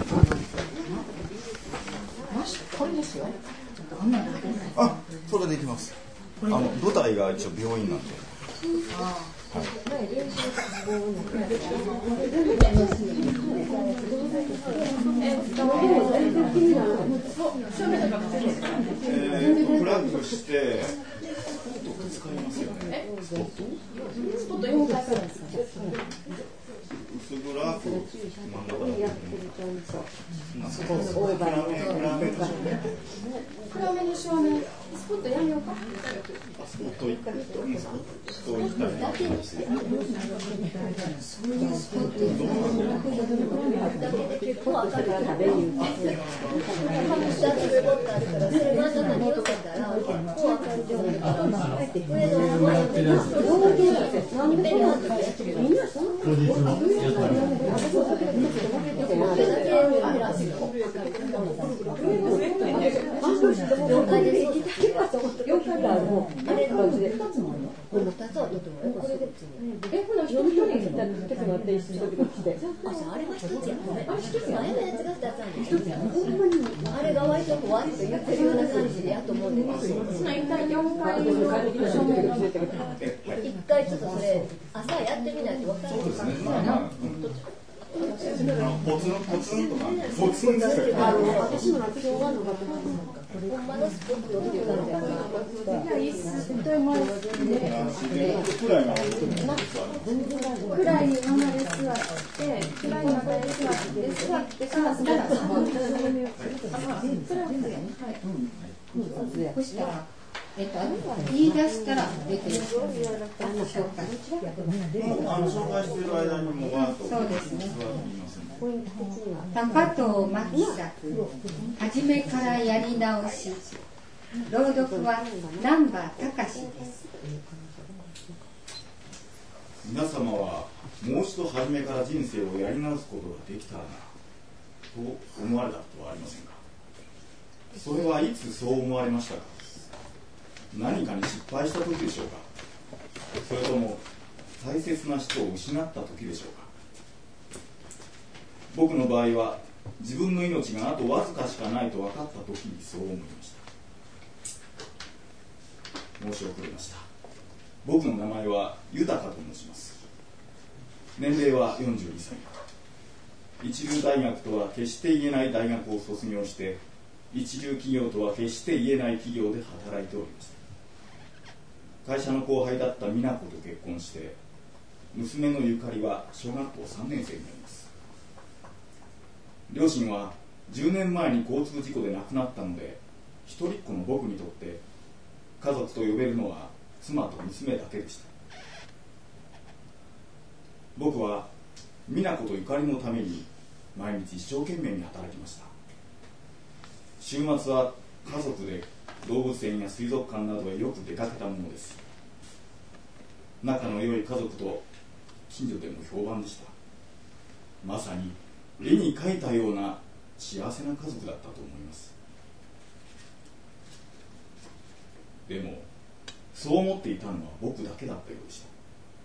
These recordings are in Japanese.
これですよ。 あ、それでいきます。舞台が一応病院なんで。フラッグして使いますよね。スポット4回からですか。薄暗く真ん中に暗めの照明スポットやめようか。 スポット行ったりだけにしてそういうスポットだけで結構明るい食べる下にベボットあるからそれ真ん中に寄せたら結構明るい状態だから上の方に何でもみんなそんなあれが割と怖いと言ってるような感じでやと思うんですよ。一回ちょっとそれ朝やってみないと分からない。 ポツンとかポツンだけど私も楽勝がのがほんまのスポットっていう感じだから暗いままで座って暗いままで座ってからそしたら言い出したら出てる紹介している間にもわーっとそうですね。高藤真希作初めからやり直し朗読は南波隆です皆様はもう一度初めから人生をやり直すことができたらなと思われたことはありませんか。それはいつそう思われましたか。何かに失敗した時でしょうか。それとも大切な人を失った時でしょうか。僕の場合は自分の命があとわずかしかないと分かった時にそう思いました。申し遅れました。僕の名前は豊と申します。年齢は42歳。一流大学とは決して言えない大学を卒業して一流企業とは決して言えない企業で働いておりました。会社の後輩だった美奈子と結婚して娘のゆかりは小学校3年生になります。両親は10年前に交通事故で亡くなったので一人っ子の僕にとって家族と呼べるのは妻と娘だけでした。僕は美奈子とゆかりのために毎日一生懸命に働きました。週末は家族で動物園や水族館などへよく出かけたものです。仲の良い家族と近所でも評判でした。まさに絵に描いたような幸せな家族だったと思います。でもそう思っていたのは僕だけだったようでした。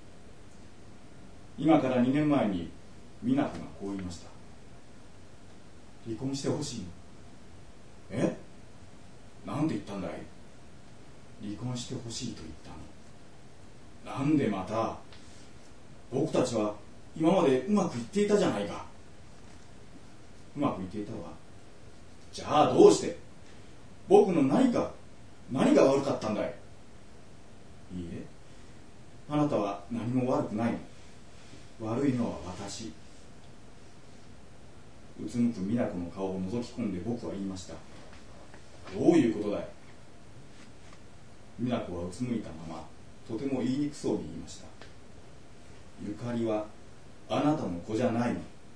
今から2年前に美奈子がこう言いました。離婚してほしいの。え？なんで言ったんだい。離婚してほしいと言ったの。なんでまた。僕たちは今までうまくいっていたじゃないか。うまくいっていたわ。じゃあどうして。僕の何が悪かったんだい。いいえ、あなたは何も悪くないの。悪いのは私。うつむく美奈子の顔を覗き込んで僕は言いました。どういうことだい。美奈子はうつむいたままとても言いにくそうに言いました。ゆかりはあなたの子じゃないの。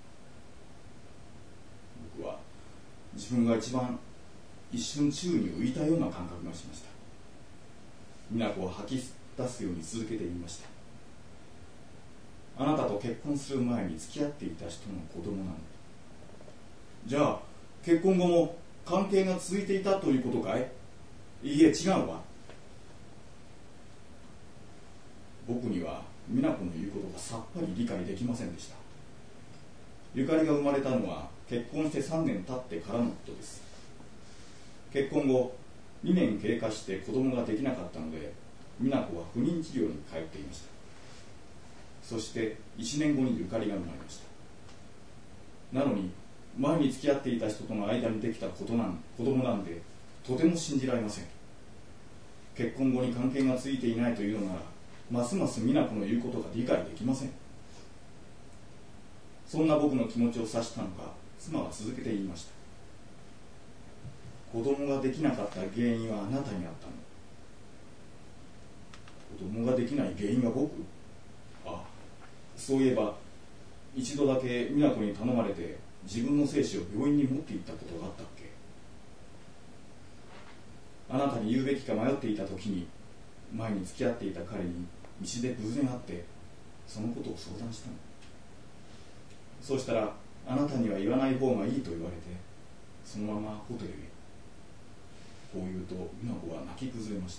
僕は自分が一番一瞬宙に浮いたような感覚がしました。美奈子は吐き出すように続けて言いました。あなたと結婚する前に付き合っていた人の子供なの。じゃあ結婚後も関係が続いていたということかい。いいえ、違うわ。僕には美奈子の言うことがさっぱり理解できませんでした。 ゆかりが生まれたのは結婚して3年経ってからのことです。結婚後2年経過して子供ができなかったので、美奈子は不妊治療に通っていました。そして1年後にゆかりが生まれました。なのに前に付き合っていた人との間にできた子供なんで、とても信じられません。結婚後に関係がついていないというのなら、ますます美奈子の言うことが理解できません。そんな僕の気持ちを察したのか、妻は続けて言いました。子供ができなかった原因はあなたにあったの。子供ができない原因は僕？ああ、そういえば一度だけ美奈子に頼まれて自分の精子を病院に持って行ったことがあったっけ。あなたに言うべきか迷っていた時に、前に付き合っていた彼に道で偶然会ってそのことを相談したの。そうしたら、あなたには言わない方がいいと言われて、そのままホテルへ。こう言うと美奈子は泣き崩れました。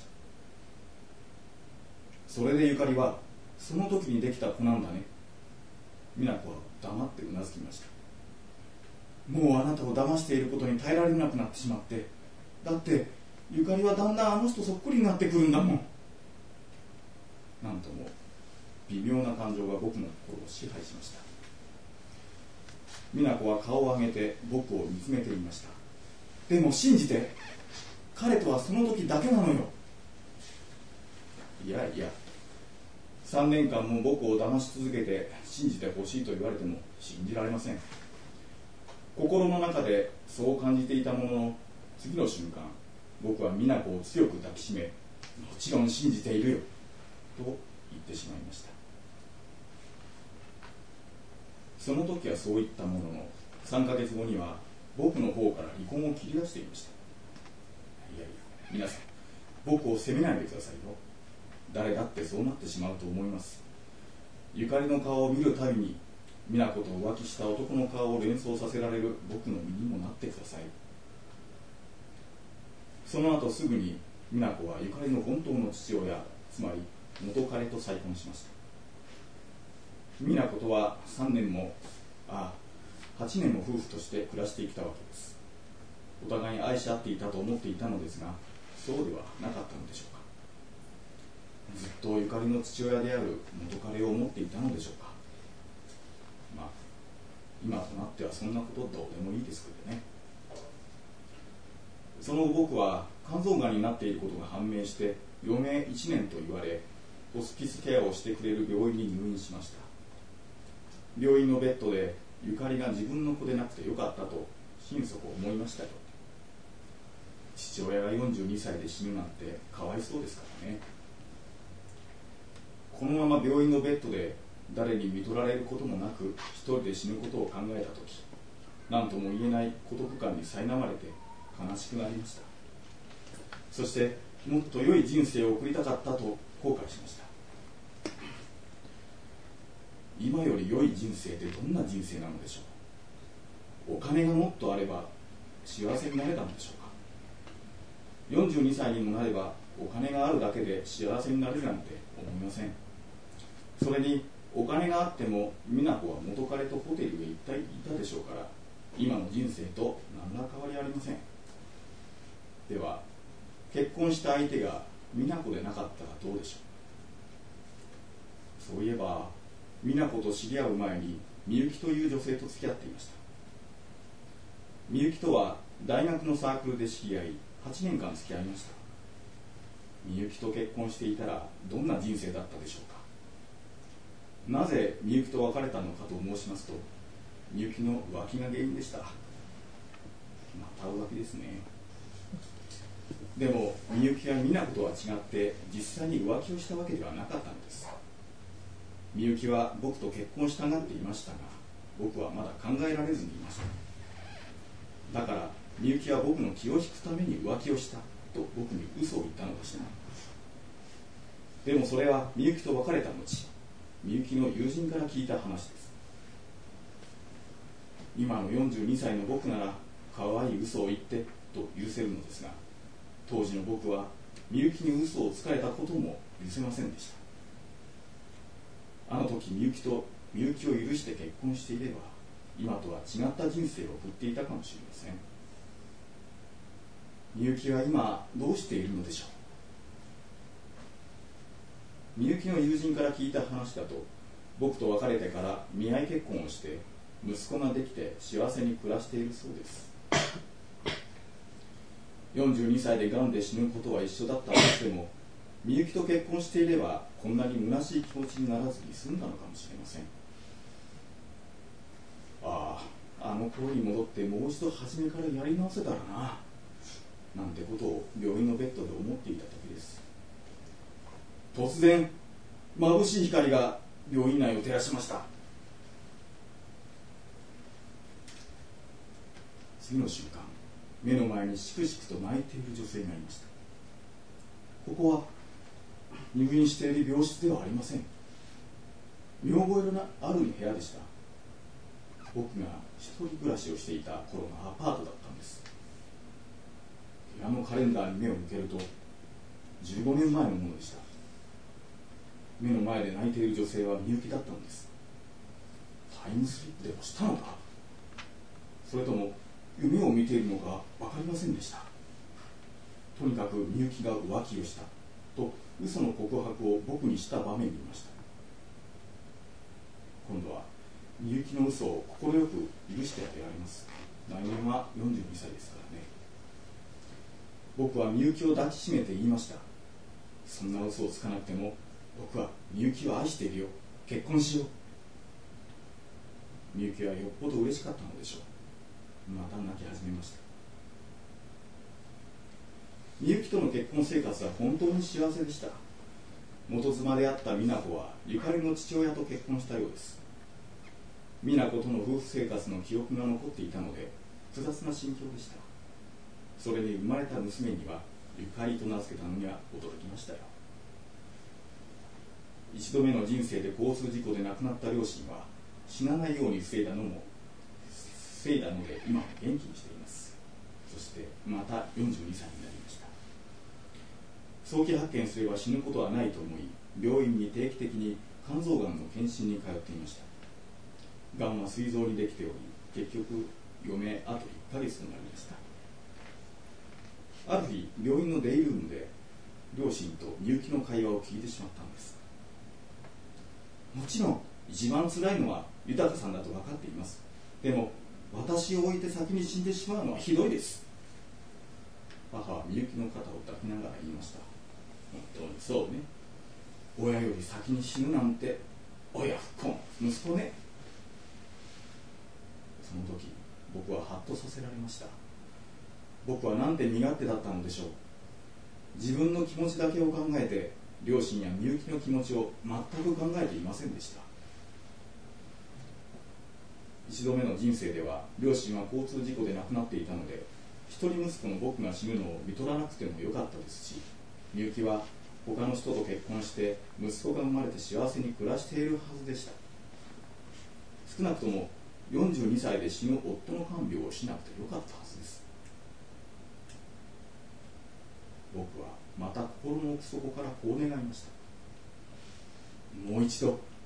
それでゆかりは、その時にできた子なんだね。美奈子は黙ってうなずきました。もうあなたを騙していることに耐えられなくなってしまって、だってゆかりはだんだんあの人そっくりになってくるんだもん。なんとも微妙な感情が僕の心を支配しました。美奈子は顔を上げて僕を見つめていました。でも信じて、彼とはその時だけなのよ。いやいや、3年間も僕を騙し続けて信じてほしいと言われても信じられません。心の中でそう感じていたものの、次の瞬間、僕は美奈子を強く抱きしめ、もちろん信じているよと言ってしまいました。その時はそう言ったものの、3ヶ月後には僕の方から離婚を切り出していました。いやいや、皆さん、僕を責めないでくださいよ。誰だってそうなってしまうと思います。ゆかりの顔を見るたびに、美奈子と浮気した男の顔を連想させられる僕の身にもなってください。その後すぐに美奈子はゆかりの本当の父親、つまり元彼と再婚しました。美奈子とは8年も夫婦として暮らしてきたわけです。お互いに愛し合っていたと思っていたのですが、そうではなかったのでしょうか。ずっとゆかりの父親である元彼を思っていたのでしょうか。今となってはそんなことどうでもいいですけどね。その後僕は肝臓がんになっていることが判明して、余命1年と言われ、ホスピスケアをしてくれる病院に入院しました。病院のベッドでゆかりが自分の子でなくてよかったと心底思いましたよ。父親が42歳で死ぬなんてかわいそうですからね。このまま病院のベッドで誰に見取られることもなく一人で死ぬことを考えたとき、何とも言えない孤独感に苛まれて悲しくなりました。そしてもっと良い人生を送りたかったと後悔しました。今より良い人生ってどんな人生なのでしょう。お金がもっとあれば幸せになれたのでしょうか。42歳にもなればお金があるだけで幸せになれるなんて思いません。それにお金があっても美奈子は元彼とホテルへ行ったでしょうから、今の人生と何ら変わりありません。では結婚した相手が美奈子でなかったらどうでしょう。そういえば美奈子と知り合う前にみゆきという女性と付き合っていました。みゆきとは大学のサークルで知り合い、8年間付き合いました。みゆきと結婚していたらどんな人生だったでしょうか。なぜみゆきと別れたのかと申しますと、みゆきの浮気が原因でした。また浮気ですね。でもみゆきは美奈子とは違って実際に浮気をしたわけではなかったのです。みゆきは僕と結婚したがっていましたが、僕はまだ考えられずにいました。だからみゆきは僕の気を引くために浮気をしたと僕に嘘を言ったのでした。でもそれはみゆきと別れた後、みゆきの友人から聞いた話です。今の42歳の僕なら可愛い嘘を言ってと許せるのですが、当時の僕はみゆきに嘘をつかれたことも許せませんでした。あの時みゆきを許して結婚していれば、 今とは違った人生を送っていたかもしれません。みゆきは今どうしているのでしょう。みゆきの友人から聞いた話だと、僕と別れてから見合い結婚をして息子ができて幸せに暮らしているそうです。42歳でがんで死ぬことは一緒だったとしても、みゆきと結婚していればこんなに虚しい気持ちにならずに済んだのかもしれません。あの頃に戻ってもう一度初めからやり直せたらな、なんてことを病院のベッドで思っていた時です。突然眩しい光が病院内を照らしました。次の瞬間、目の前にしくしくと泣いている女性がいました。ここは入院している病室ではありません。見覚えのある部屋でした。僕が一人暮らしをしていた頃のアパートだったんです。部屋のカレンダーに目を向けると15年前のものでした。目の前で泣いている女性はみゆきだったのです。タイムスリップでもしたのか、それとも夢を見ているのか分かりませんでした。とにかくみゆきが浮気をしたと嘘の告白を僕にした場面にいました。今度はみゆきの嘘を快く許してあげられます。来年は42歳ですからね。僕はみゆきを抱きしめて言いました。そんな嘘をつかなくても僕はみゆきを愛しているよ、結婚しよう。みゆきはよっぽど嬉しかったのでしょう。また泣き始めました。みゆきとの結婚生活は本当に幸せでした。元妻であった美奈子はゆかりの父親と結婚したようです。美奈子との夫婦生活の記憶が残っていたので複雑な心境でした。それに生まれた娘にはゆかりと名付けたのには驚きましたよ。一度目の人生で交通事故で亡くなった両親は死なないように防いだので今は元気にしています。そしてまた42歳になりました。早期発見すれば死ぬことはないと思い、病院に定期的に肝臓がんの検診に通っていました。がんは膵臓にできており、結局余命あと1ヶ月となりました。ある日、病院のデイルームで両親とみゆきの会話を聞いてしまったんです。もちろん一番辛いのは豊さんだと分かっています。でも私を置いて先に死んでしまうのはひどいです。母はみゆきの肩を抱きながら言いました。本当にそうね。親より先に死ぬなんて親不孝息子ね。その時僕はハッとさせられました。僕はなんて身勝手だったのでしょう。自分の気持ちだけを考えて両親やみゆきの気持ちを全く考えていませんでした。一度目の人生では両親は交通事故で亡くなっていたので、一人息子の僕が死ぬのを見とらなくてもよかったですし、みゆきは他の人と結婚して息子が生まれて幸せに暮らしているはずでした。少なくとも42歳で死ぬ夫の看病をしなくてよかったはずです。僕はまた心の奥底からこう願いました。もう一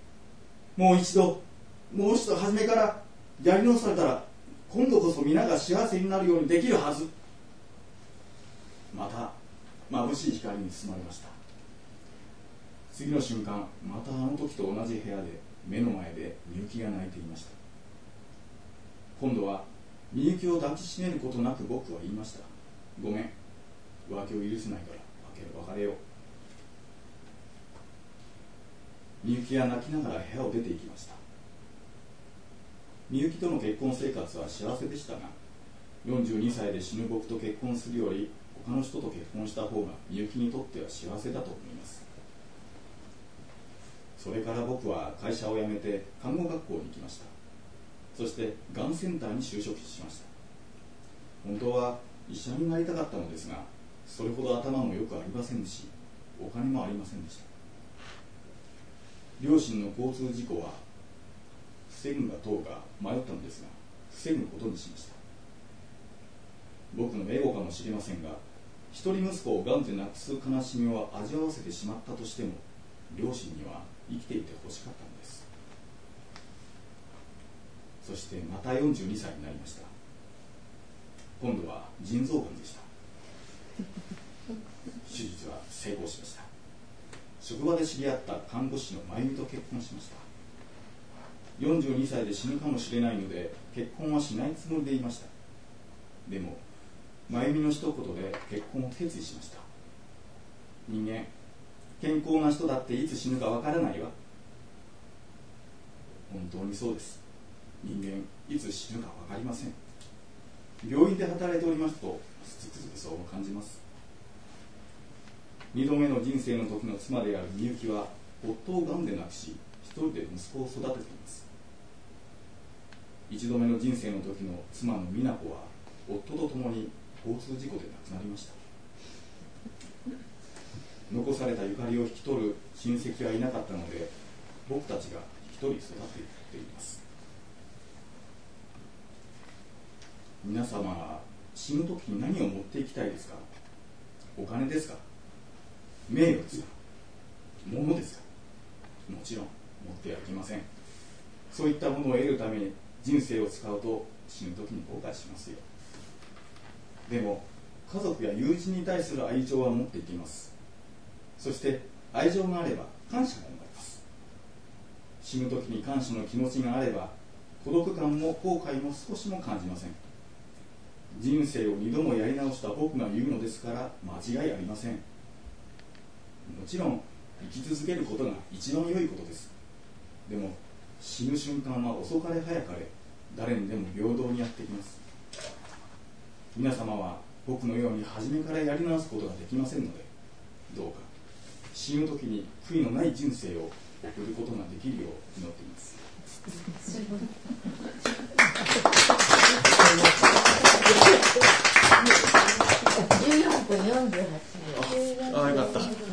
度初めからやり直されたら、今度こそ皆が幸せになるようにできるはず。また眩しい光に包まれました。次の瞬間、またあの時と同じ部屋で目の前でみゆきが泣いていました。今度はみゆきを抱きしめることなく僕は言いました。ごめん、浮気を許せないから別れよう。みゆきは泣きながら部屋を出て行きました。みゆきとの結婚生活は幸せでしたが、42歳で死ぬ僕と結婚するより他の人と結婚した方がみゆきにとっては幸せだと思います。それから僕は会社を辞めて看護学校に行きました。そしてがんセンターに就職しました。本当は医者になりたかったのですが、それほど頭もよくありませんし、お金もありませんでした。両親の交通事故は防ぐかどうか迷ったのですが、防ぐことにしました。僕のエゴかもしれませんが、一人息子をがんで亡くす悲しみを味わわせてしまったとしても、両親には生きていてほしかったのです。 そしてまた42歳になりました。今度は腎臓がんでした。手術は成功しました。職場で知り合った看護師の真由美と結婚しました。42歳で死ぬかもしれないので結婚はしないつもりでいました。でも真由美の一言で結婚を決意しました。人間、健康な人だっていつ死ぬかわからないわ。本当にそうです。人間、いつ死ぬかわかりません。病院で働いておりますとつくづくそう感じます。2度目の人生の時の妻であるみゆきは夫をがんで亡くし、一人で息子を育てています。1度目の人生の時の妻の美奈子は夫と共に交通事故で亡くなりました。残されたゆかりを引き取る親戚はいなかったので、僕たちが一人育てています。皆様は死ぬ時に何を持っていきたいですか？お金ですか？名誉ですか？物ですか？もちろん持ってはいけません。そういったものを得るために人生を使うと死ぬ時に後悔しますよ。でも家族や友人に対する愛情は持っていきます。そして愛情があれば感謝も生まれます。死ぬ時に感謝の気持ちがあれば孤独感も後悔も少しも感じません。人生を2度もやり直した僕が言うのですから間違いありません。もちろん生き続けることが一番良いことです。でも死ぬ瞬間は遅かれ早かれ誰にでも平等にやってきます。皆様は僕のように初めからやり直すことができませんので、どうか死ぬ時に悔いのない人生を送ることができるよう祈っています。 14分48秒。 あ、よかった。